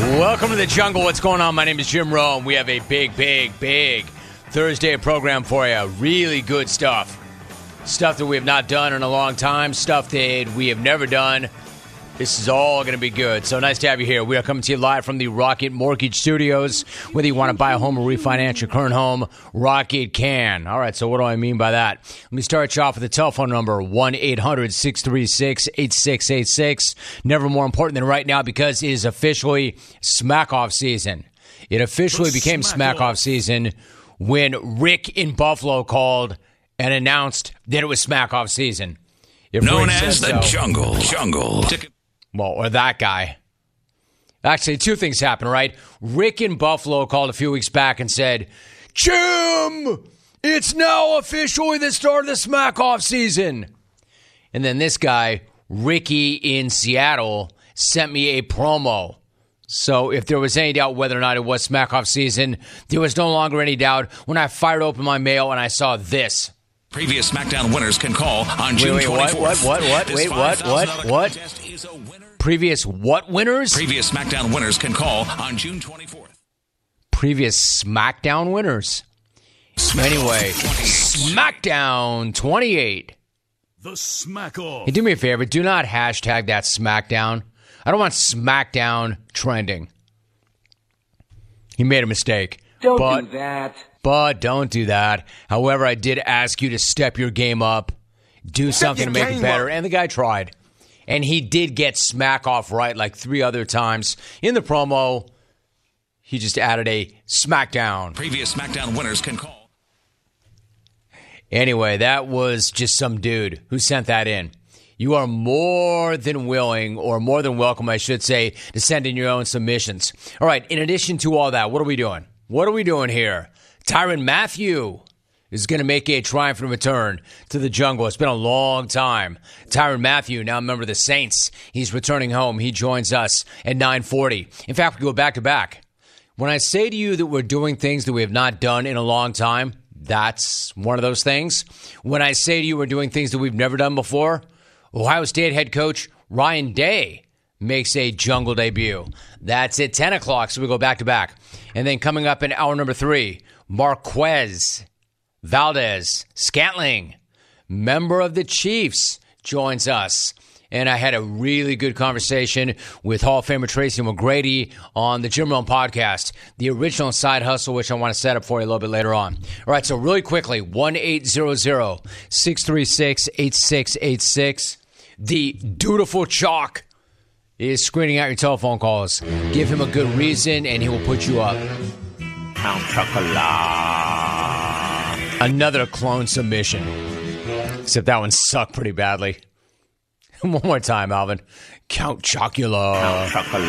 Welcome to the jungle. What's going on? My name is Jim Rowe, and we have a big Thursday program for you. Really good stuff. Stuff that we have not done in a long time. Stuff that we have never done. This is all going to be good. So nice to have you here. We are coming to you live from the Rocket Mortgage Studios. Whether you want to buy a home or refinance your current home, Rocket can. All right, so what do I mean by that? Let me start you off with the telephone number, 1-800-636-8686. Never more important than right now because it is officially smack-off season. It officially became smack-off season when Rick in Buffalo called and announced that it was smack-off season. Known as the Jungle. Well, or that guy. Actually, two things happened, right? Rick in Buffalo called a few weeks back and said, Jim, it's now officially the start of the smack-off season. And then this guy, Ricky in Seattle, sent me a promo. So if there was any doubt whether or not it was smack-off season, there was no longer any doubt when I fired open my mail and I saw this. Previous SmackDown winners can call on June 24th. What? Previous what winners? Previous SmackDown winners can call on June 24th. Previous SmackDown winners. Anyway, SmackDown 28. The Smack Off. Hey, do me a favor. Do not hashtag that SmackDown. I don't want SmackDown trending. He made a mistake. Don't do that. But don't do that. However, I did ask you to step your game up, do something to make it better, and the guy tried. And he did get smack off right like 3 other times. In the promo, he just added a SmackDown. Previous SmackDown winners can call. Anyway, that was just some dude who sent that in. You are more than willing, or more than welcome, I should say, to send in your own submissions. All right, in addition to all that, what are we doing? What are we doing here? Tyrann Mathieu is going to make a triumphant return to the jungle. It's been a long time. Tyrann Mathieu, now a member of the Saints. He's returning home. He joins us at 9:40. In fact, we go back to back. When I say to you that we're doing things that we have not done in a long time, that's one of those things. When I say to you we're doing things that we've never done before, Ohio State head coach Ryan Day makes a jungle debut. That's at 10 o'clock, so we go back to back. And then coming up in hour number 3, Marquez Valdes-Scantling, member of the Chiefs, joins us. And I had a really good conversation with Hall of Famer Tracy McGrady on the Jim Rome podcast, the original Side Hustle, which I want to set up for you a little bit later on. All right, so really quickly, 1-800-636-8686. The dutiful Chalk is screening out your telephone calls. Give him a good reason, and he will put you up. Count Chocula. Another clone submission. Except that one sucked pretty badly. One more time, Alvin. Count Chocula. Count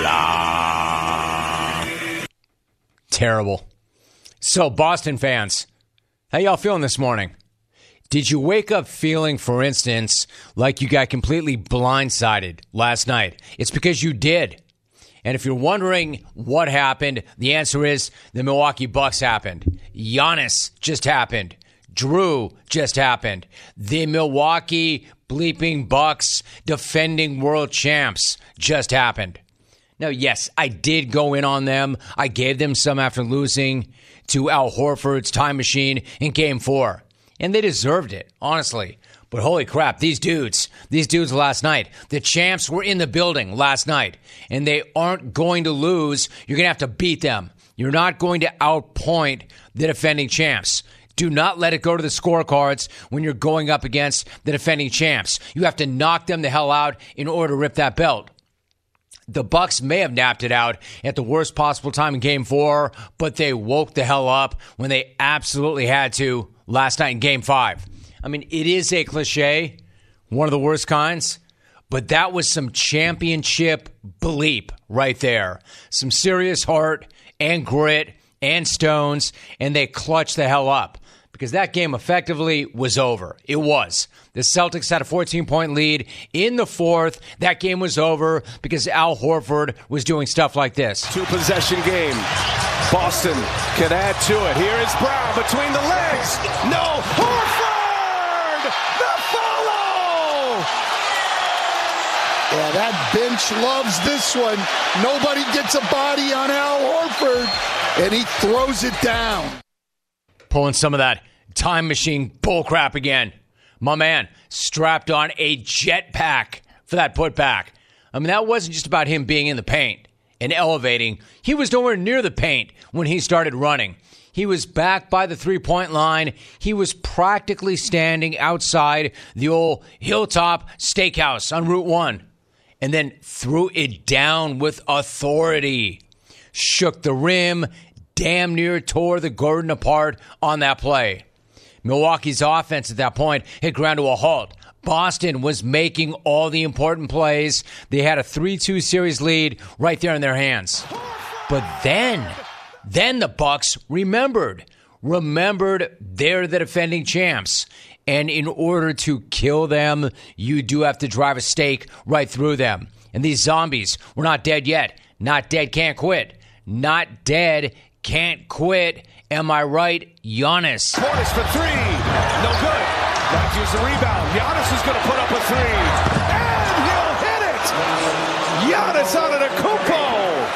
Chocula. Terrible. So, Boston fans, how y'all feeling this morning? Did you wake up feeling, for instance, like you got completely blindsided last night? It's because you did. And if you're wondering what happened, the answer is the Milwaukee Bucks happened. Giannis just happened. Drew just happened. The Milwaukee bleeping Bucks defending world champs just happened. Now, yes, I did go in on them. I gave them some after losing to Al Horford's time machine in Game 4. And they deserved it, honestly. But holy crap, these dudes last night, the champs were in the building last night, and they aren't going to lose. You're going to have to beat them. You're not going to outpoint the defending champs. Do not let it go to the scorecards when you're going up against the defending champs. You have to knock them the hell out in order to rip that belt. The Bucks may have napped it out at the worst possible time in Game 4, but they woke the hell up when they absolutely had to last night in Game 5. I mean, it is a cliche, one of the worst kinds, but that was some championship bleep right there. Some serious heart and grit and stones, and they clutched the hell up. Because that game effectively was over. It was. The Celtics had a 14-point lead in the 4th. That game was over because Al Horford was doing stuff like this. 2-possession game. Boston can add to it. Here is Brown between the legs. No. Horford! The follow! Yeah, that bench loves this one. Nobody gets a body on Al Horford, and he throws it down. Pulling some of that time machine bullcrap again. My man strapped on a jetpack for that putback. I mean, that wasn't just about him being in the paint and elevating. He was nowhere near the paint when he started running. He was back by the three-point line. He was practically standing outside the old Hilltop Steakhouse on Route 1 and then threw it down with authority. Shook the rim, damn near tore the Garden apart on that play. Milwaukee's offense at that point had ground to a halt. Boston was making all the important plays. They had a 3-2 series lead right there in their hands. But then the Bucks remembered they're the defending champs. And in order to kill them, you do have to drive a stake right through them. And these zombies were not dead yet. Not dead, can't quit. Not dead, can't quit. Am I right, Giannis? Portis for three. No good. Matthews the rebound. Giannis is going to put up a three. And he'll hit it. Giannis Antetokounmpo.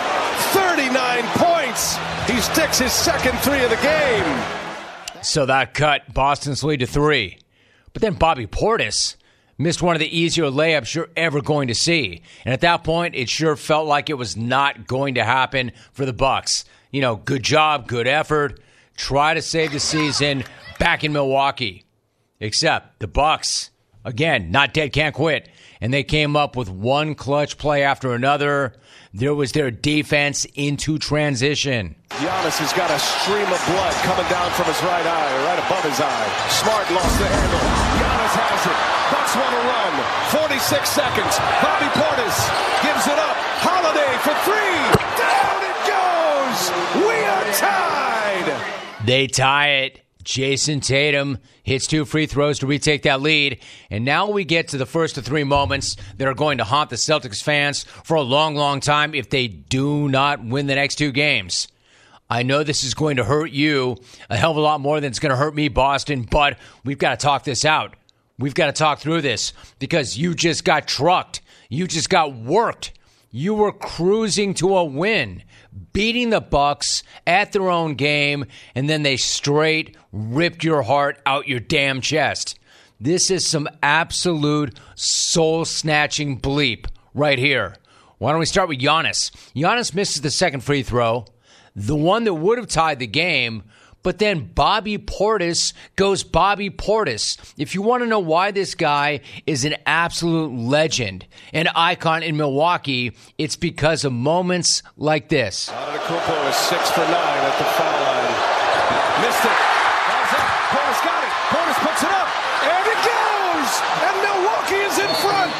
39 points. He sticks his second three of the game. So that cut Boston's lead to 3. But then Bobby Portis missed one of the easier layups you're ever going to see. And at that point, it sure felt like it was not going to happen for the Bucks. You know, good job, good effort. Try to save the season back in Milwaukee. Except the Bucks, again, not dead, can't quit. And they came up with one clutch play after another. There was their defense into transition. Giannis has got a stream of blood coming down from his right eye, right above his eye. Smart lost the handle. Giannis has it. Bucks want to run. 46 seconds. Bobby Portis gives it up. Holiday for three. Down it goes. We are tied. They tie it. Jason Tatum hits 2 free throws to retake that lead. And now we get to the first of 3 moments that are going to haunt the Celtics fans for a long, long time if they do not win the next 2 games. I know this is going to hurt you a hell of a lot more than it's going to hurt me, Boston, but we've got to talk this out. We've got to talk through this because you just got trucked. You just got worked. You were cruising to a win, beating the Bucks at their own game, and then they straight ripped your heart out your damn chest. This is some absolute soul-snatching bleep right here. Why don't we start with Giannis? Giannis misses the second free throw, the one that would have tied the game, but then Bobby Portis goes Bobby Portis. If you want to know why this guy is an absolute legend, an icon in Milwaukee, it's because of moments like this. Antetokounmpo is 6 for 9 at the foul line. Missed it. Portis got it. Portis puts it up. And it goes. And Milwaukee is in front.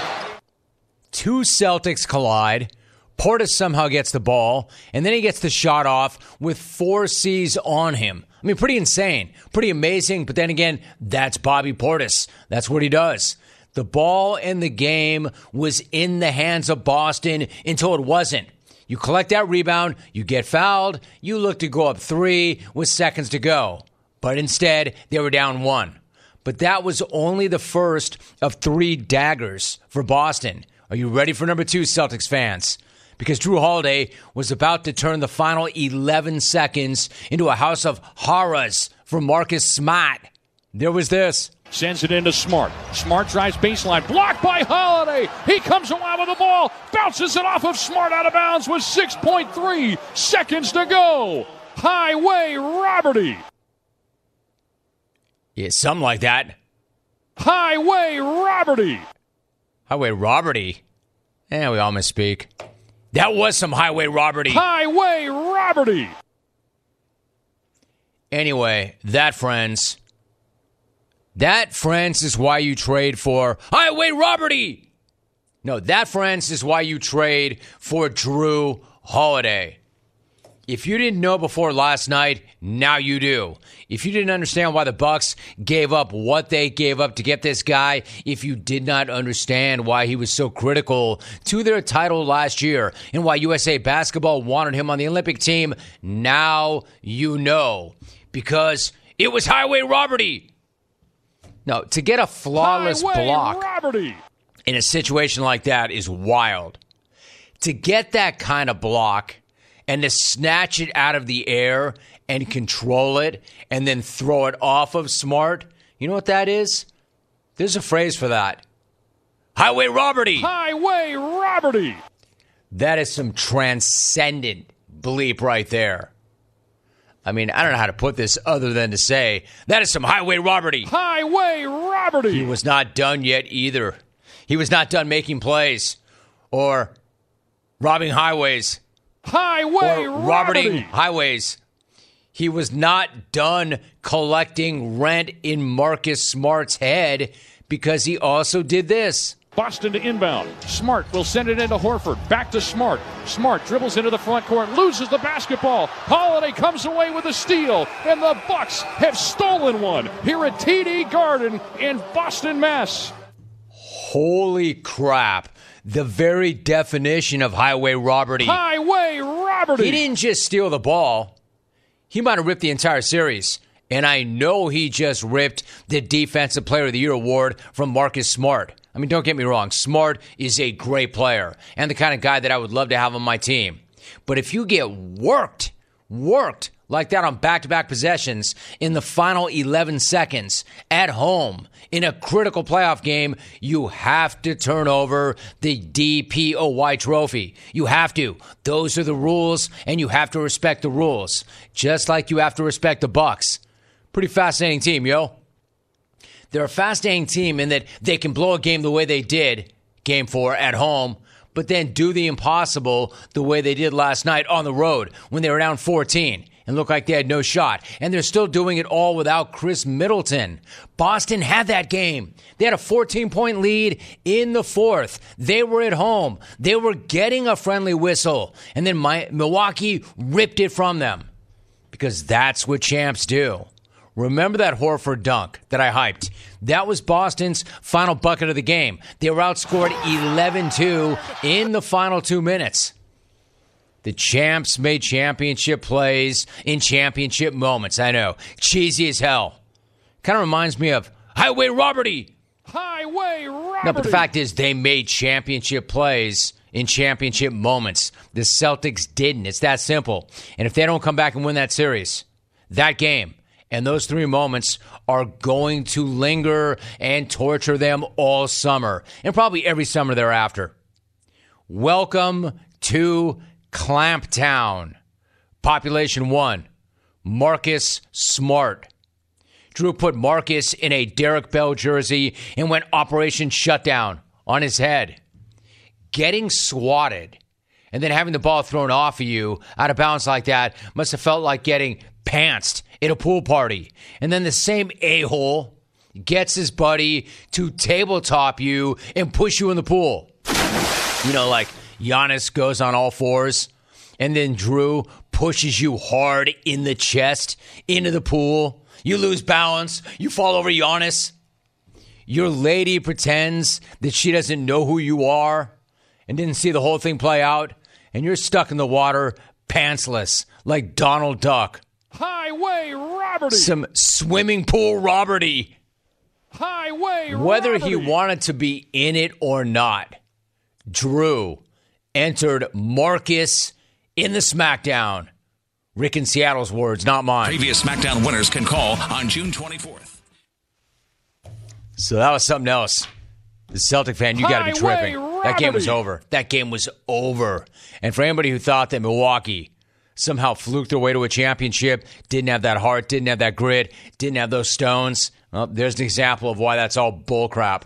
2 Celtics collide. Portis somehow gets the ball, and then he gets the shot off with 4 C's on him. I mean, pretty insane, pretty amazing, but then again, that's Bobby Portis. That's what he does. The ball and the game was in the hands of Boston until it wasn't. You collect that rebound, you get fouled, you look to go up 3 with seconds to go. But instead, they were down 1. But that was only the first of 3 daggers for Boston. Are you ready for number 2, Celtics fans? Because Drew Holiday was about to turn the final 11 seconds into a house of horrors for Marcus Smart. There was this. Sends it into Smart. Smart drives baseline. Blocked by Holiday. He comes around with the ball. Bounces it off of Smart out of bounds with 6.3 seconds to go. Highway Roberty. Yeah, something like that. Highway Roberty. Highway Roberty? We all misspeak. That was some Highway Roberty. Highway Roberty. Anyway, that, friends, is why you trade for Highway Roberty. No, that, friends, is why you trade for Drew Holiday. If you didn't know before last night, now you do. If you didn't understand why the Bucks gave up what they gave up to get this guy, if you did not understand why he was so critical to their title last year and why USA Basketball wanted him on the Olympic team, now you know. Because it was Highway Roberty. No, to get a flawless Highway block. Roberty. in a situation like that is wild. To get that kind of block and to snatch it out of the air and control it and then throw it off of Smart, you know what that is? There's a phrase for that. Highway robbery. Highway robbery. That is some transcendent bleep right there. I mean, I don't know how to put this other than to say that is some highway robbery. Highway robbery. He was not done yet either. He was not done making plays or robbing highways. Highway or robbery. Robbing highways. He was not done collecting rent in Marcus Smart's head because he also did this. Boston to inbound. Smart will send it into Horford. Back to Smart. Smart dribbles into the front court, loses the basketball. Holiday comes away with a steal, and the Bucks have stolen one here at TD Garden in Boston, Mass. Holy crap. The very definition of highway robbery. Highway robbery. He didn't just steal the ball. He might have ripped the entire series. And I know he just ripped the Defensive Player of the Year award from Marcus Smart. I mean, don't get me wrong. Smart is a great player and the kind of guy that I would love to have on my team. But if you get worked like that on back-to-back possessions in the final 11 seconds at home in a critical playoff game, you have to turn over the DPOY trophy. You have to. Those are the rules, and you have to respect the rules, just like you have to respect the Bucks. Pretty fascinating team, yo. They're a fascinating team in that they can blow a game the way they did, Game 4 at home, but then do the impossible the way they did last night on the road when they were down 14 and looked like they had no shot. And they're still doing it all without Chris Middleton. Boston had that game. They had a 14-point lead in the fourth. They were at home. They were getting a friendly whistle. And then Milwaukee ripped it from them because that's what champs do. Remember that Horford dunk that I hyped? That was Boston's final bucket of the game. They were outscored 11-2 in the final 2 minutes. The champs made championship plays in championship moments. I know. Cheesy as hell. Kind of reminds me of highway robbery. Highway robbery. No, but the fact is they made championship plays in championship moments. The Celtics didn't. It's that simple. And if they don't come back and win that series, that game, and those 3 moments are going to linger and torture them all summer, and probably every summer thereafter. Welcome to Clamptown. Population 1, Marcus Smart. Drew put Marcus in a Derek Bell jersey and went Operation Shutdown on his head. Getting swatted and then having the ball thrown off of you out of bounds like that must have felt like getting pantsed at a pool party. And then the same a-hole gets his buddy to tabletop you and push you in the pool. You know, like Giannis goes on all fours and then Drew pushes you hard in the chest into the pool. You lose balance. You fall over Giannis. Your lady pretends that she doesn't know who you are and didn't see the whole thing play out. And you're stuck in the water pantsless like Donald Duck. Highway robbery. Some swimming pool robbery. Highway Whether robbery. he wanted to be in it or not, Drew entered Marcus in the SmackDown. Rick in Seattle's words, not mine. Previous SmackDown winners can call on June 24th. So that was something else. The Celtic fan, you got to be tripping. That game was over. That game was over. And for anybody who thought that Milwaukee somehow fluked their way to a championship, didn't have that heart, didn't have that grit, didn't have those stones, well, there's an example of why that's all bullcrap.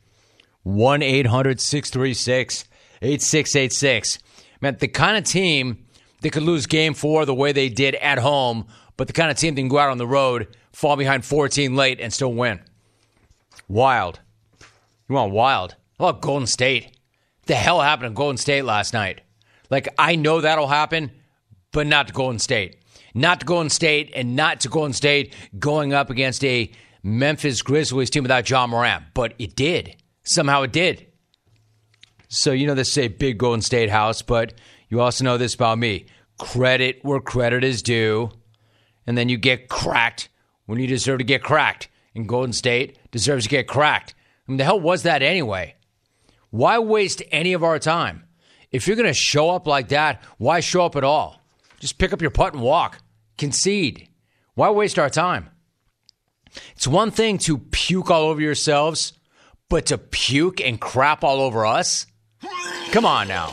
1-800-636-8686. Man, the kind of team that could lose Game 4 the way they did at home, but the kind of team that can go out on the road, fall behind 14 late, and still win. Wild. You want wild? How about Golden State? The hell happened to Golden State last night? Like, I know that'll happen, but not to Golden State. Not to Golden State, and not to Golden State going up against a Memphis Grizzlies team without John Morant. But it did. Somehow it did. So, you know, this is a big Golden State house, but you also know this about me. Credit where credit is due, and then you get cracked when you deserve to get cracked. And Golden State deserves to get cracked. I mean, the hell was that anyway? Why waste any of our time? If you're going to show up like that, why show up at all? Just pick up your putt and walk. Concede. Why waste our time? It's one thing to puke all over yourselves, but to puke and crap all over us? Come on now.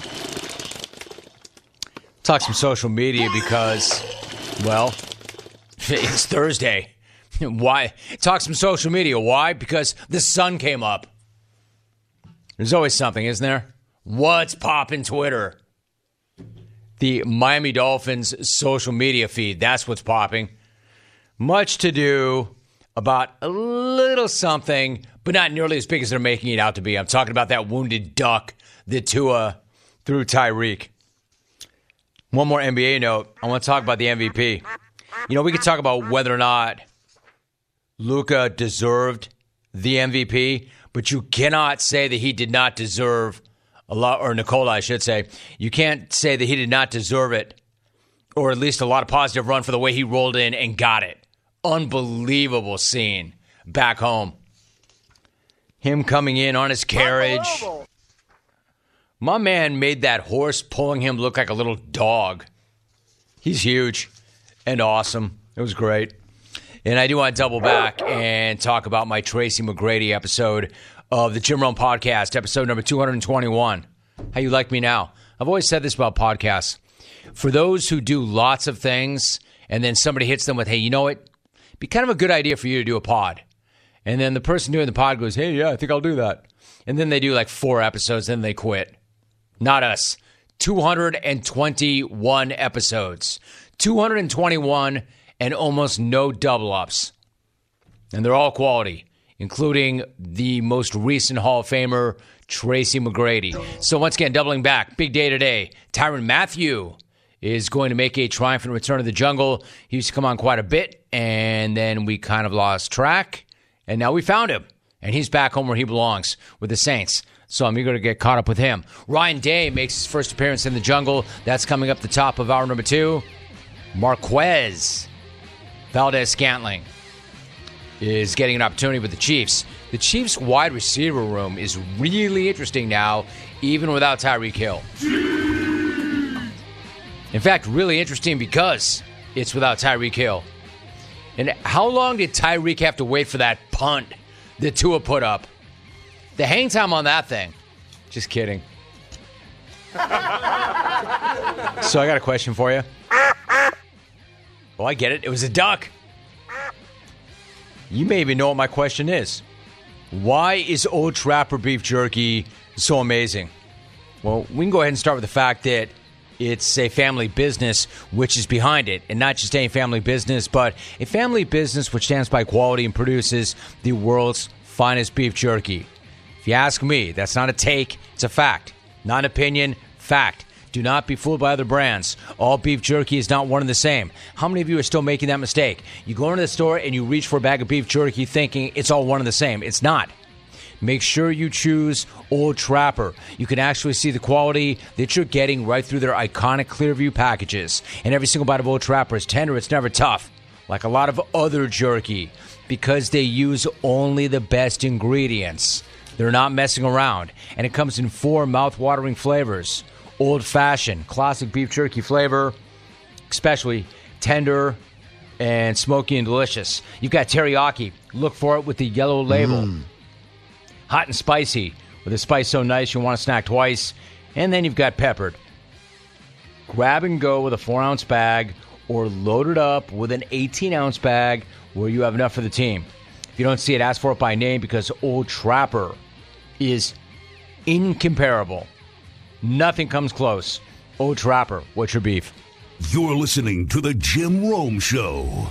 Talk some social media because, well, it's Thursday. Why? Talk some social media. Why? Because the sun came up. There's always something, isn't there? What's poppin' Twitter? The Miami Dolphins social media feed. That's what's popping. Much to do about a little something, but not nearly as big as they're making it out to be. I'm talking about that wounded duck that Tua threw Tyreek. One more NBA note. I want to talk about the MVP. You know, we could talk about whether or not Luka deserved the MVP, but you cannot say that he did not deserve a lot, or Nikola, I should say. You can't say that he did not deserve it, or at least a lot of positive run for the way he rolled in and got it. Unbelievable scene back home. Him coming in on his carriage. My man made that horse pulling him look like a little dog. He's huge and awesome. It was great. And I do want to double back and talk about my Tracy McGrady episode of the Jim Rome Podcast, episode number 221. How you like me now? I've always said this about podcasts. For those who do lots of things and then somebody hits them with, hey, you know what? It'd be kind of a good idea for you to do a pod. And then the person doing the pod goes, hey, yeah, I think I'll do that. And then they do like 4 episodes, then they quit. Not us. 221 episodes. 221 and almost no double-ups. And they're all quality, including the most recent Hall of Famer, Tracy McGrady. So once again, doubling back, big day today. Tyrann Mathieu is going to make a triumphant return to the jungle. He used to come on quite a bit, and then we kind of lost track. And now we found him, and he's back home where he belongs with the Saints. So I'm eager to get caught up with him. Ryan Day makes his first appearance in the jungle. That's coming up the top of hour number 2. Marquez Valdes-Scantling is getting an opportunity with the Chiefs. The Chiefs' wide receiver room is really interesting now, even without Tyreek Hill. In fact, really interesting because it's without Tyreek Hill. And how long did Tyreek have to wait for that punt that Tua put up? The hang time on that thing. Just kidding. So I got a question for you. Oh, I get it. It was a duck. You may even know what my question is. Why is Old Trapper beef jerky so amazing? Well, we can go ahead and start with the fact that it's a family business which is behind it. And not just any family business, but a family business which stands by quality and produces the world's finest beef jerky. If you ask me, that's not a take, it's a fact. Not an opinion, fact. Do not be fooled by other brands. All beef jerky is not one and the same. How many of you are still making that mistake? You go into the store and you reach for a bag of beef jerky thinking it's all one and the same. It's not. Make sure you choose Old Trapper. You can actually see the quality that you're getting right through their iconic Clearview packages. And every single bite of Old Trapper is tender, it's never tough, like a lot of other jerky, because they use only the best ingredients. They're not messing around. And it comes in 4 mouth-watering flavors. Old-fashioned, classic beef jerky flavor, especially tender and smoky and delicious. You've got teriyaki. Look for it with the yellow label. Hot and spicy, with a spice so nice you want to snack twice. And then you've got peppered. Grab and go with a 4-ounce bag, or load it up with an 18-ounce bag where you have enough for the team. If you don't see it, ask for it by name, because Old Trapper is incomparable. Nothing comes close. Old Trapper, what's your beef? You're listening to The Jim Rome Show.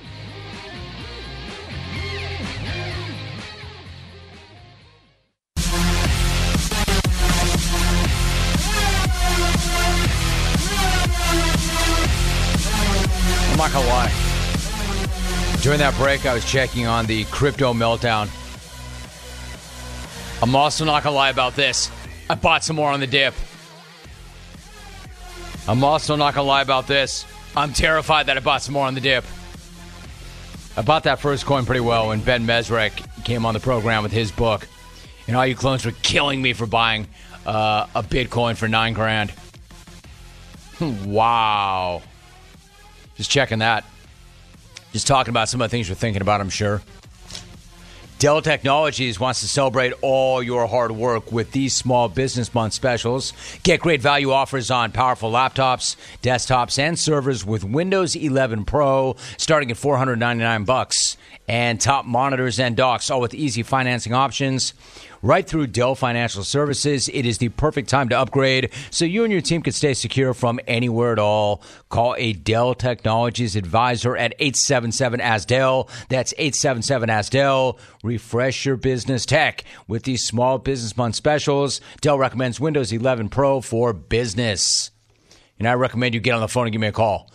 I'm not gonna lie. During that break, I was checking on the crypto meltdown. I'm also not gonna lie about this. I bought some more on the dip. I'm also not gonna lie about this. I'm terrified that I bought some more on the dip. I bought that first coin pretty well when Ben Mesrich came on the program with his book. And all you clones were killing me for buying a Bitcoin for $9,000. Wow. Just checking that. Just talking about some of the things you're thinking about, I'm sure. Dell Technologies wants to celebrate all your hard work with these Small Business Month specials. Get great value offers on powerful laptops, desktops, and servers with Windows 11 Pro starting at $499, and top monitors and docks, all with easy financing options. Right through Dell Financial Services, it is the perfect time to upgrade so you and your team can stay secure from anywhere at all. Call a Dell Technologies advisor at 877-ASK-DELL. That's 877-ASK-DELL. Refresh your business tech with these Small Business Month specials. Dell recommends Windows 11 Pro for business. And I recommend you get on the phone and give me a call.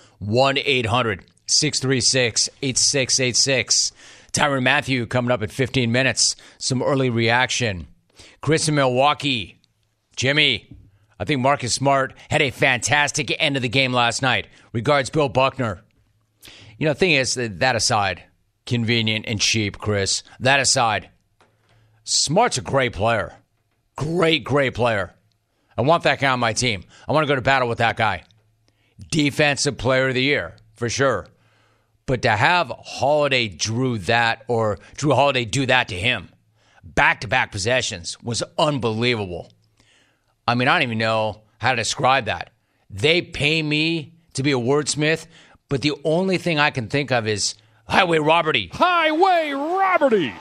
1-800-636-8686. Tyrann Mathieu coming up at 15 minutes. Some early reaction. Chris in Milwaukee. Jimmy, I think Marcus Smart had a fantastic end of the game last night. Regards, Bill Buckner. You know, the thing is, that aside, convenient and cheap, Chris. That aside, Smart's a great player. Great player. I want that guy on my team. I want to go to battle with that guy. Defensive player of the year, for sure. But to have Holiday Drew Holiday do that to him, back-to-back possessions, was unbelievable. I mean, I don't even know how to describe that. They pay me to be a wordsmith, but the only thing I can think of is Highway Roberty. Highway Roberty!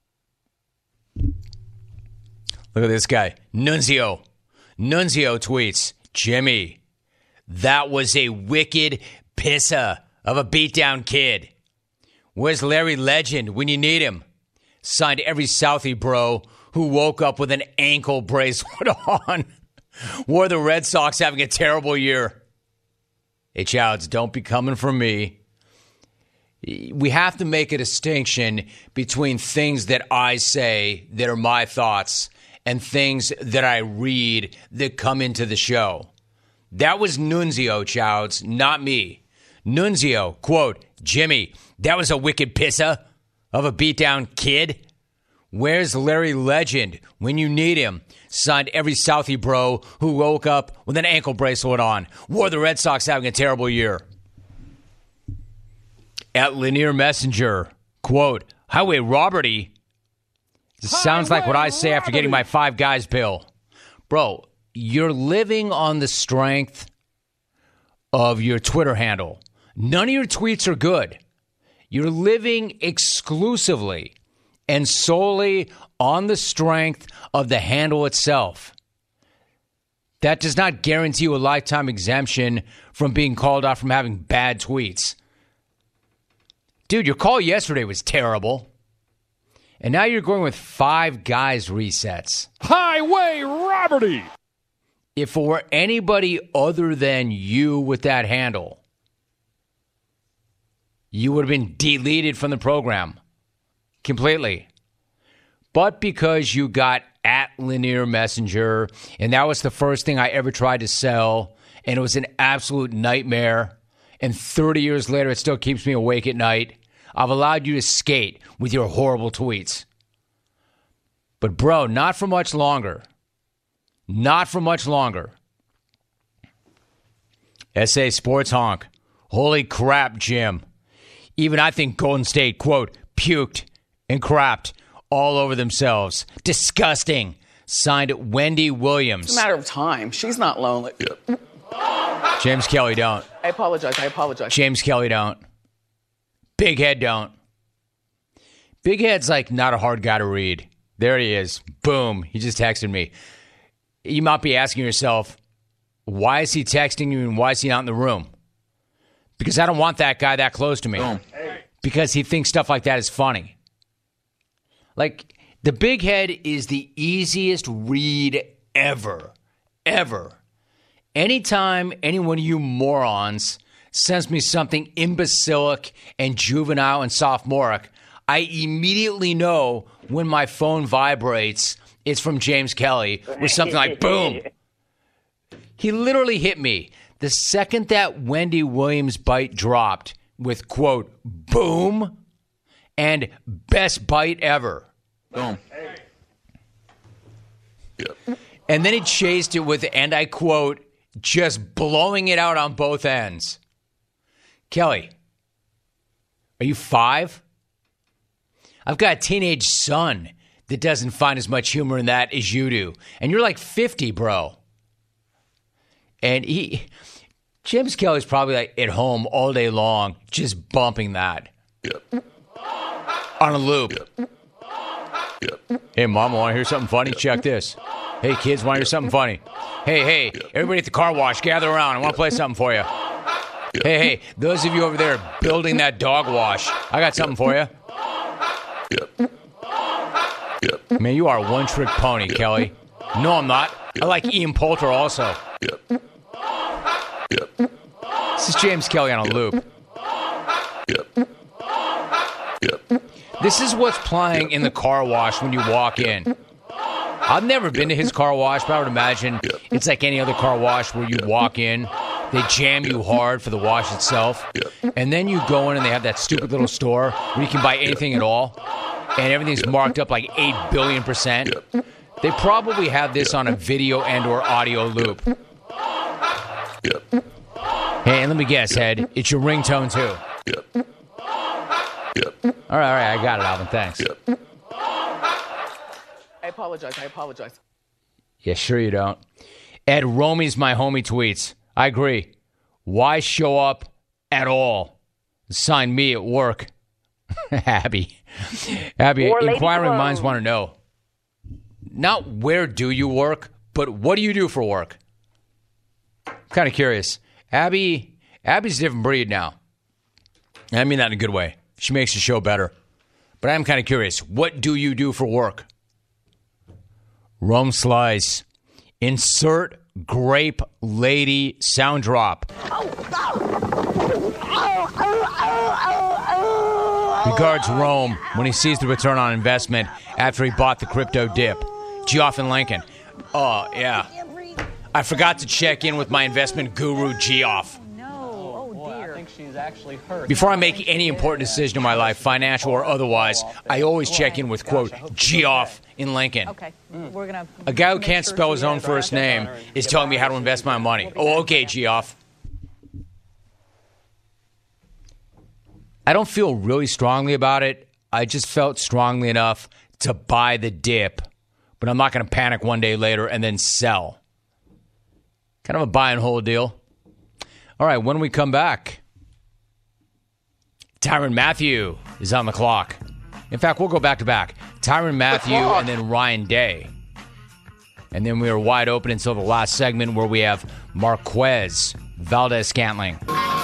Look at this guy, Nunzio. Nunzio tweets, Jimmy, that was a wicked pisser of a beatdown kid. Where's Larry Legend when you need him? Signed every Southie bro who woke up with an ankle bracelet on. Were the Red Sox having a terrible year? Hey, Childs, don't be coming for me. We have to make a distinction between things that I say that are my thoughts and things that I read that come into the show. That was Nunzio, Childs, not me. Nunzio, quote, Jimmy, that was a wicked pisser of a beatdown kid. Where's Larry Legend when you need him? Signed every Southie bro who woke up with an ankle bracelet on. Were the Red Sox having a terrible year? At Lanier Messenger, quote, Highway Roberty. This sounds like what I say after getting my Five Guys pill. Bro, you're living on the strength of your Twitter handle. None of your tweets are good. You're living exclusively and solely on the strength of the handle itself. That does not guarantee you a lifetime exemption from being called out from having bad tweets. Dude, your call yesterday was terrible. And now you're going with Five Guys resets. Highway Roberty! If it were anybody other than you with that handle, you would have been deleted from the program completely. But because you got at Lanier Messenger, and that was the first thing I ever tried to sell, and it was an absolute nightmare, and 30 years later it still keeps me awake at night, I've allowed you to skate with your horrible tweets. But bro, not for much longer. Not for much longer. SA Sports Honk. Holy crap, Jim. Even I think Golden State, quote, puked and crapped all over themselves. Disgusting. Signed, Wendy Williams. It's a matter of time. She's not lonely. James Kelly, don't. I apologize. James Kelly, don't. Big Head, don't. Big Head's like not a hard guy to read. There he is. Boom. He just texted me. You might be asking yourself, why is he texting you and why is he not in the room? Because I don't want that guy that close to me. Boom. Because he thinks stuff like that is funny. Like, the Big Head is the easiest read ever. Anytime any one of you morons sends me something imbecilic and juvenile and sophomoric, I immediately know when my phone vibrates, it's from James Kelly with something like, boom. He literally hit me the second that Wendy Williams bite dropped with, quote, boom, and best bite ever. Boom. Yep. And then he chased it with, and I quote, just blowing it out on both ends. Kelly, are you 5? I've got a teenage son that doesn't find as much humor in that as you do. And you're like 50, bro. And James Kelly's probably like at home all day long, just bumping that. Yep. On a loop. Yep. Yep. Hey, Mom, want to hear something funny? Check this. Hey, kids, want to hear something funny? Hey, everybody at the car wash, gather around. I want to play something for you. Hey, those of you over there building that dog wash, I got something for you. Yep. Yep. Man, you are a one-trick pony, Kelly. No, I'm not. I like Ian Poulter also. Yep. Yep. This is James Kelly on a loop. Yep. Yep. This is what's playing in the car wash when you walk in. I've never been to his car wash, but I would imagine it's like any other car wash where you walk in, they jam you hard for the wash itself, and then you go in and they have that stupid little store where you can buy anything at all, and everything's marked up like 8 billion%. They probably have this on a video and or audio loop. Hey, and let me guess, Ed, it's your ringtone too. All right, I got it, Alvin, thanks. I apologize. Yeah, sure you don't. Ed, Romy's my homie tweets. I agree. Why show up at all? Sign me at work. Abby, inquiring minds want to know. Not where do you work, but what do you do for work? I'm kind of curious. Abby's a different breed now. I mean that in a good way. She makes the show better. But I'm kind of curious. What do you do for work? Rome Slice. Insert grape lady sound drop. Regards Rome when he sees the return on investment after he bought the crypto dip. Geoff in Lincoln. Oh, yeah. I forgot to check in with my investment guru, Geoff. She's actually hurt. Before I make any important decision in my life, financial or otherwise, I always check in with, quote, Geoff in Lincoln. Okay. We're gonna a guy who can't spell his own first name is telling me how to invest my money. Oh, okay, Geoff. I don't feel really strongly about it. I just felt strongly enough to buy the dip, but I'm not going to panic one day later and then sell. Kind of a buy and hold deal. All right, when we come back, Tyrann Mathieu is on the clock. In fact, we'll go back to back. Tyrann Mathieu and then Ryan Day. And then we are wide open until the last segment where we have Marquez Valdes-Scantling.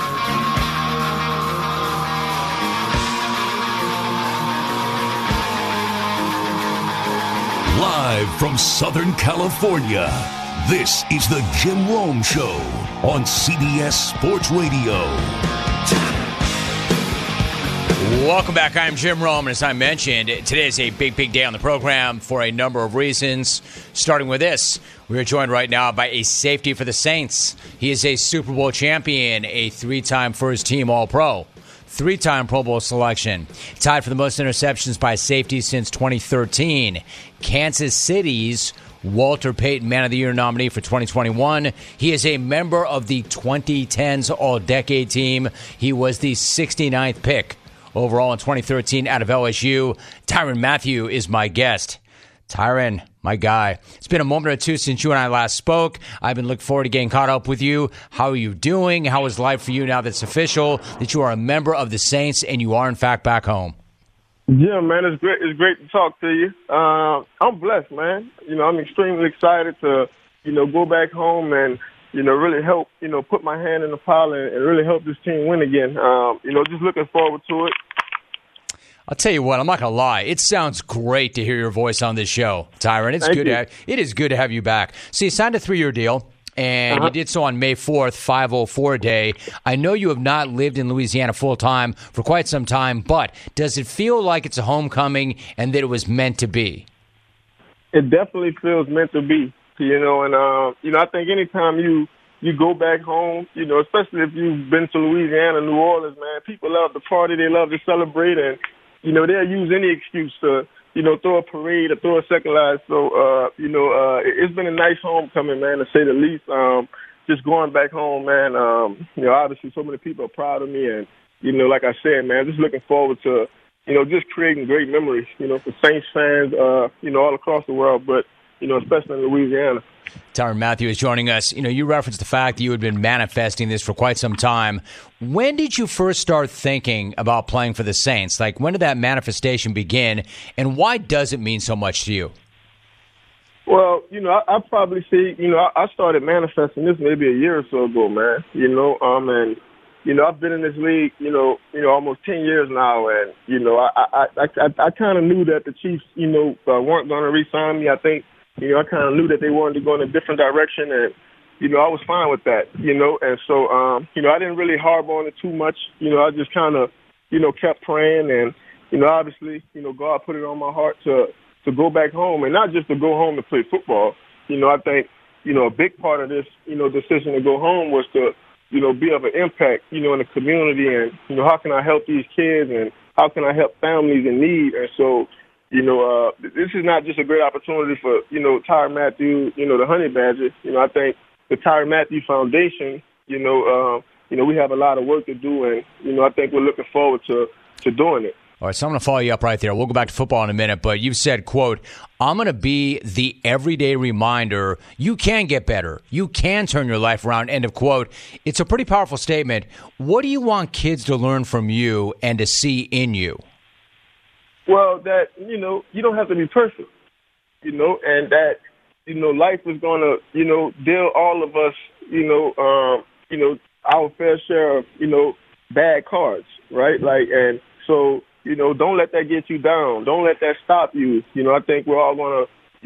Live from Southern California, this is the Jim Rome Show on CBS Sports Radio. Welcome back. I'm Jim Rome, and as I mentioned, today is a big day on the program for a number of reasons, starting with this. We are joined right now by a safety for the Saints. He is a Super Bowl champion, a 3-time first-team All-Pro, 3-time Pro Bowl selection, tied for the most interceptions by a safety since 2013. Kansas City's Walter Payton Man of the Year nominee for 2021. He is a member of the 2010s All-Decade team. He was the 69th pick overall in 2013 out of LSU. Tyrann Mathieu is my guest. Tyrann, my guy. It's been a moment or two since you and I last spoke. I've been looking forward to getting caught up with you. How are you doing? How is life for you now that it's official that you are a member of the Saints and you are, in fact, back home? Yeah, man, it's great. It's great to talk to you. I'm blessed, man. I'm extremely excited to, go back home and, really help, put my hand in the pile and really help this team win again. Just looking forward to it. I'll tell you what, I'm not going to lie. It sounds great to hear your voice on this show, Tyrann. It is good to have you back. So you signed a 3-year deal, and you did so on May 4th, 504 day. I know you have not lived in Louisiana full-time for quite some time, but does it feel like it's a homecoming and that it was meant to be? It definitely feels meant to be, I think anytime you go back home, especially if you've been to Louisiana, New Orleans, man, people love to party, they love to celebrate, and they'll use any excuse to throw a parade or throw a second line. So, it's been a nice homecoming, man, to say the least. Just going back home, man, obviously so many people are proud of me. And, like I said, man, just looking forward to, just creating great memories, for Saints fans, all across the world, but, especially in Louisiana. Tyrann Mathieu is joining us. You referenced the fact that you had been manifesting this for quite some time. When did you first start thinking about playing for the Saints? Like, when did that manifestation begin, and why does it mean so much to you? Well, I probably say, I started manifesting this maybe a year or so ago, man. And I've been in this league, almost 10 years now, and I kind of knew that the Chiefs, weren't going to re-sign me. I think, I kind of knew that they wanted to go in a different direction, and I was fine with that, and so I didn't really harbor on it too much. I just kind of kept praying, and obviously, God put it on my heart to go back home, and not just to go home to play football. I think a big part of this decision to go home was to be of an impact, in the community, and, how can I help these kids, and how can I help families in need? And so, this is not just a great opportunity for, Tyrann Mathieu, the Honey Badger. I think the Tyrann Mathieu Foundation, we have a lot of work to do, and, I think we're looking forward to doing it. All right, so I'm going to follow you up right there. We'll go back to football in a minute, but you've said, quote, I'm going to be the everyday reminder you can get better. You can turn your life around, end of quote. It's a pretty powerful statement. What do you want kids to learn from you and to see in you? Well, that, you don't have to be perfect, and that, life is going to, deal all of us, our fair share of, bad cards, right? Like, and so, don't let that get you down. Don't let that stop you. I think we're all going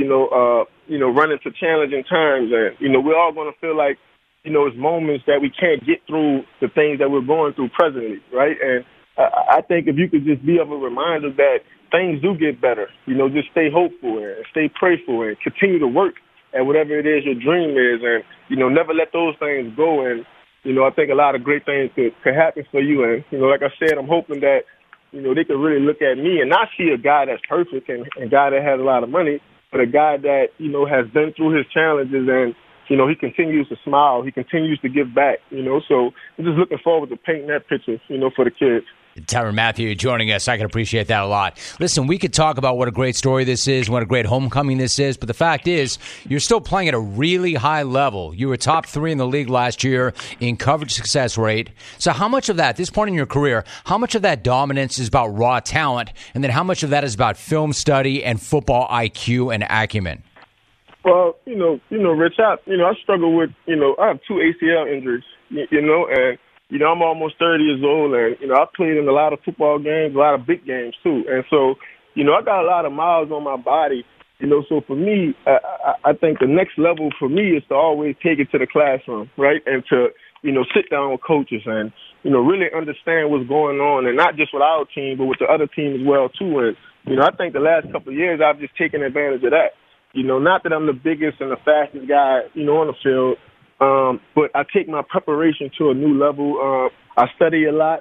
to, run into challenging times, and, we're all going to feel like, it's moments that we can't get through the things that we're going through presently, right? And I think if you could just be of a reminder that things do get better, just stay hopeful and stay prayerful and continue to work at whatever it is your dream is, and, never let those things go. And, I think a lot of great things could happen for you. And, like I said, I'm hoping that, they could really look at me and not see a guy that's perfect and a guy that has a lot of money, but a guy that, has been through his challenges and, he continues to smile. He continues to give back, So I'm just looking forward to painting that picture, for the kids. Tyrann Mathieu joining us. I can appreciate that a lot. Listen, we could talk about what a great story this is, what a great homecoming this is, but the fact is you're still playing at a really high level. You were top 3 in the league last year in coverage success rate. So how much of that, at this point in your career, how much of that dominance is about raw talent, and then how much of that is about film study and football IQ and acumen? Well, Rich, I struggle with, I have 2 ACL injuries, and I'm almost 30 years old, and, I played in a lot of football games, a lot of big games, too. And so, I got a lot of miles on my body, so for me, I think the next level for me is to always take it to the classroom, right, and to, sit down with coaches and, really understand what's going on, and not just with our team, but with the other team as well, too. And, I think the last couple of years I've just taken advantage of that. Not that I'm the biggest and the fastest guy, on the field, but I take my preparation to a new level. I study a lot,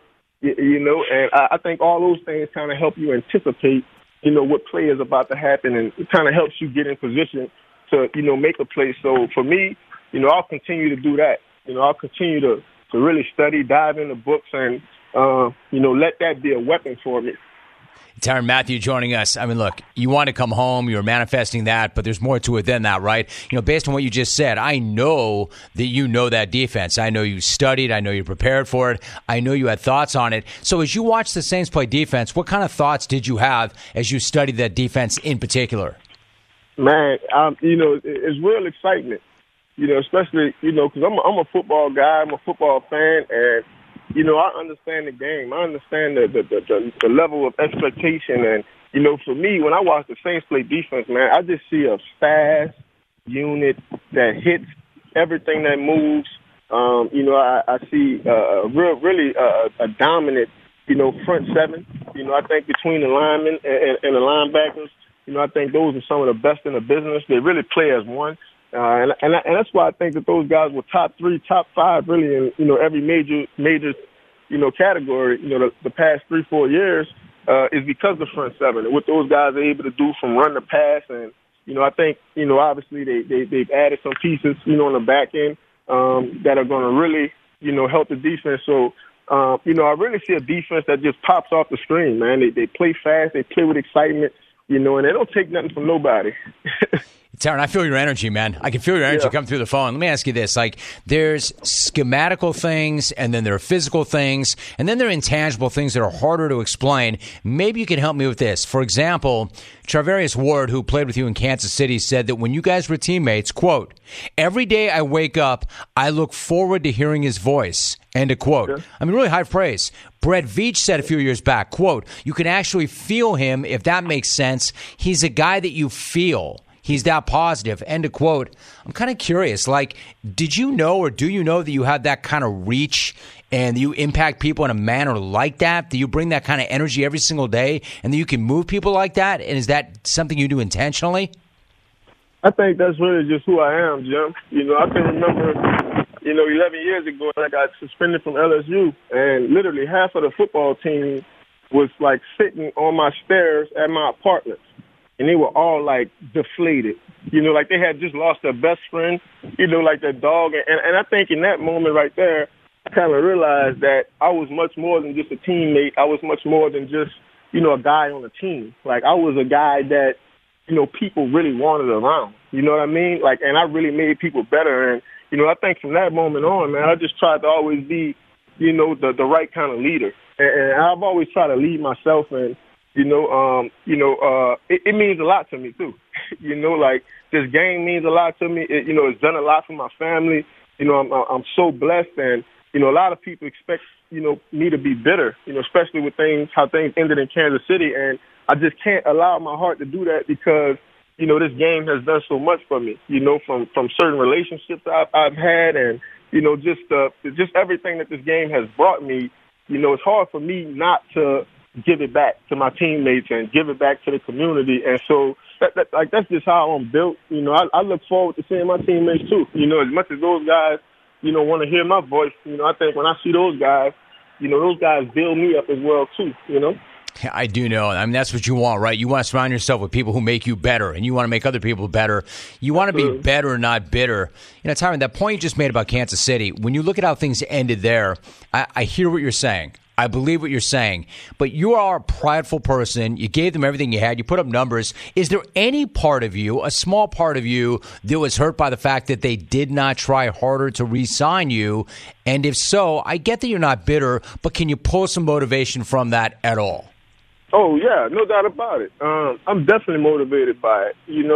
and I think all those things kind of help you anticipate, what play is about to happen, and it kind of helps you get in position to, make a play. So for me, I'll continue to do that. I'll continue to really study, dive into books, and, let that be a weapon for me. Tyrann Mathieu joining us. I mean, look, you want to come home. You're manifesting that, but there's more to it than that, right? Based on what you just said, I know that you know that defense. I know you studied. I know you prepared for it. I know you had thoughts on it. So as you watch the Saints play defense, what kind of thoughts did you have as you studied that defense in particular? Man, it's real excitement, especially, because I'm a football guy. I'm a football fan, and I understand the game. I understand the level of expectation. And, for me, when I watch the Saints play defense, man, I just see a fast unit that hits everything that moves. I see a dominant, front seven. I think between the linemen and the linebackers, I think those are some of the best in the business. They really play as one. And that's why I think that those guys were top 3, top 5, really in, every major, category, the past 3-4 years, is because of the front seven and what those guys are able to do from run to pass. And, I think, obviously they've added some pieces, on the back end that are going to really, help the defense. So, I really see a defense that just pops off the screen, man. They play fast, they play with excitement, and they don't take nothing from nobody. Taryn, I feel your energy, man. I can feel your energy come through the phone. Let me ask you this. There's schematical things, and then there are physical things, and then there are intangible things that are harder to explain. Maybe you can help me with this. For example, Charvarius Ward, who played with you in Kansas City, said that when you guys were teammates, quote, "Every day I wake up, I look forward to hearing his voice," end of quote. Yeah. I mean, really high praise. Brett Veach said a few years back, quote, "You can actually feel him, if that makes sense. He's a guy that you feel. He's that positive," end of quote. I'm kind of curious, did you know or do you know that you have that kind of reach and you impact people in a manner like that? Do you bring that kind of energy every single day and that you can move people like that? And is that something you do intentionally? I think that's really just who I am, Jim. I can remember, 11 years ago, I got suspended from LSU, and literally half of the football team was, sitting on my stairs at my apartment. And they were all, deflated. They had just lost their best friend, like their dog. And I think in that moment right there, I kind of realized that I was much more than just a teammate. I was much more than just, a guy on the team. I was a guy that, people really wanted around. You know what I mean? And I really made people better. And, I think from that moment on, man, I just tried to always be, the right kind of leader. And I've always tried to lead myself, and it means a lot to me too. This game means a lot to me. It's done a lot for my family. I'm so blessed, and a lot of people expect me to be bitter. Especially with how things ended in Kansas City, and I just can't allow my heart to do that because this game has done so much for me. From certain relationships I've had, and just everything that this game has brought me. It's hard for me not to give it back to my teammates and give it back to the community. And so that's just how I'm built. I look forward to seeing my teammates too. As much as those guys, want to hear my voice, I think when I see those guys build me up as well too, I do know. I mean, that's what you want, right? You want to surround yourself with people who make you better, and you want to make other people better. You want to be better, not bitter. Tyron, that point you just made about Kansas City, when you look at how things ended there, I hear what you're saying. I believe what you're saying, but you are a prideful person. You gave them everything you had. You put up numbers. Is there any part of you, a small part of you, that was hurt by the fact that they did not try harder to re-sign you? And if so, I get that you're not bitter, but can you pull some motivation from that at all? Oh, yeah, no doubt about it. I'm definitely motivated by it. This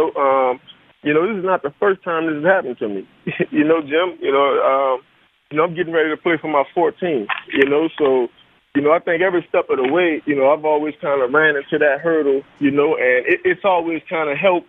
is not the first time this has happened to me. Jim, I'm getting ready to play for my 14th, so I think every step of the way, I've always kind of ran into that hurdle, and it's always kind of helped,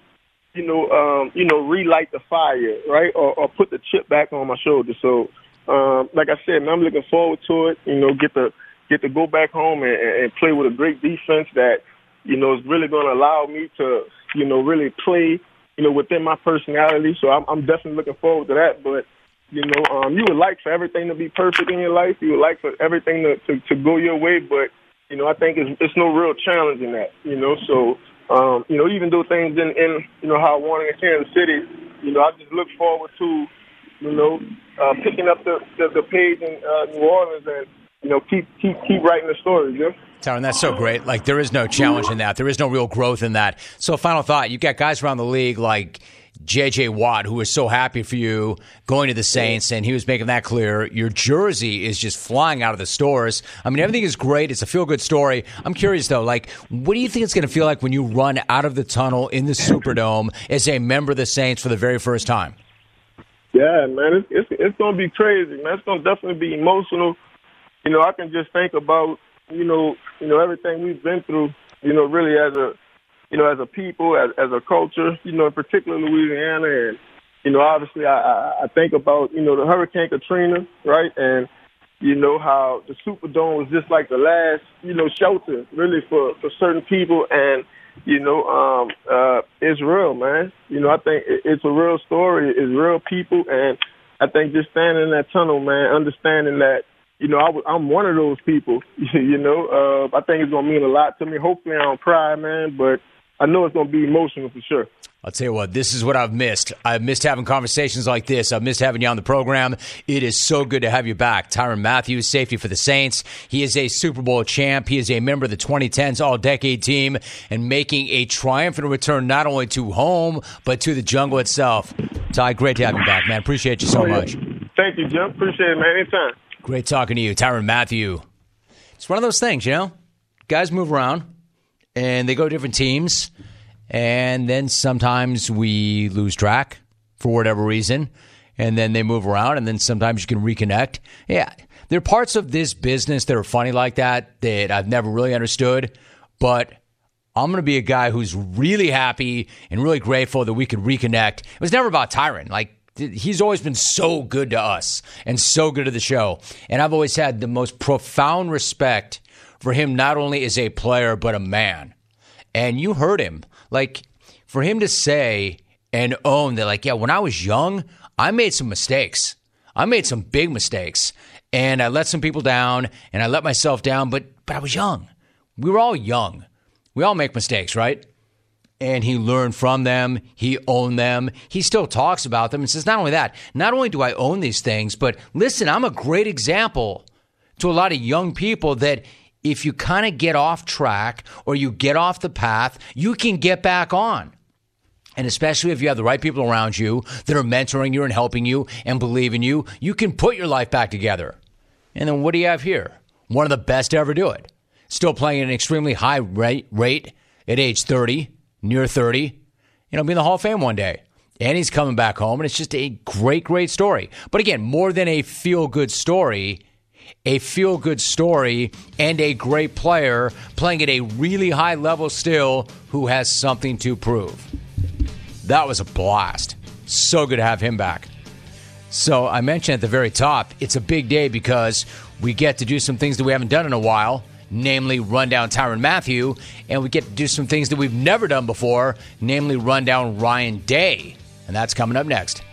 relight the fire, right, or put the chip back on my shoulder. So, like I said, I'm looking forward to it, get to go back home and play with a great defense that, is really going to allow me to, really play, within my personality. So I'm definitely looking forward to that. But, you would like for everything to be perfect in your life. You would like for everything to go your way. But, I think it's no real challenge in that, So, even though things didn't end, how I wanted in Kansas City, I just look forward to, picking up the page in New Orleans and, keep writing the story, Jim. Taryn, that's so great. There is no challenge in that. There is no real growth in that. So, final thought, you've got guys around the league like J.J. Watt, who was so happy for you going to the Saints, and he was making that clear. Your jersey is just flying out of the stores. I mean, everything is great. It's a feel-good story. I'm curious, though, what do you think it's going to feel like when you run out of the tunnel in the Superdome as a member of the Saints for the very first time? Yeah, man, it's going to be crazy, man. It's going to definitely be emotional. I can just think about, everything we've been through, really as a people, as a culture, in particular Louisiana. And, obviously I think about, the Hurricane Katrina, right? And, how the Superdome was just like the last, shelter really for certain people. And, it's real, man. I think it's a real story. It's real people. And I think just standing in that tunnel, man, understanding that, you know, I'm one of those people, you know. I think it's going to mean a lot to me. Hopefully I don't cry, man, but I know it's going to be emotional for sure. I'll tell you what, this is what I've missed. I've missed having conversations like this. I've missed having you on the program. It is so good to have you back. Tyrann Mathieu, safety for the Saints. He is a Super Bowl champ. He is a member of the 2010s All-Decade team and making a triumphant return not only to home, but to the jungle itself. Ty, great to have you back, man. Appreciate you so much. Thank you, Jim. Appreciate it, man. Anytime. Great talking to you, Tyrann Mathieu. It's one of those things, you know? Guys move around, and they go to different teams. And then sometimes we lose track for whatever reason. And then they move around, and then sometimes you can reconnect. Yeah, there are parts of this business that are funny like that I've never really understood. But I'm going to be a guy who's really happy and really grateful that we could reconnect. It was never about Tyrann. Like, he's always been so good to us and so good to the show. And I've always had the most profound respect for him, not only as a player, but a man. And you heard him. Like, for him to say and own that, like, yeah, when I was young, I made some mistakes. I made some big mistakes. And I let some people down, and I let myself down, but I was young. We were all young. We all make mistakes, right? And he learned from them. He owned them. He still talks about them and says, not only that, not only do I own these things, but listen, I'm a great example to a lot of young people that if you kind of get off track or you get off the path, you can get back on. And especially if you have the right people around you that are mentoring you and helping you and believe in you, you can put your life back together. And then what do you have here? One of the best to ever do it. Still playing at an extremely high rate at age 30, near 30. You know, be in the Hall of Fame one day. And he's coming back home, and it's just a great, great story. But again, more than a feel-good story and a great player playing at a really high level still who has something to prove. That was a blast. So good to have him back. So I mentioned at the very top, it's a big day because we get to do some things that we haven't done in a while, namely run down Tyrann Mathieu, and we get to do some things that we've never done before, namely run down Ryan Day. And that's coming up next.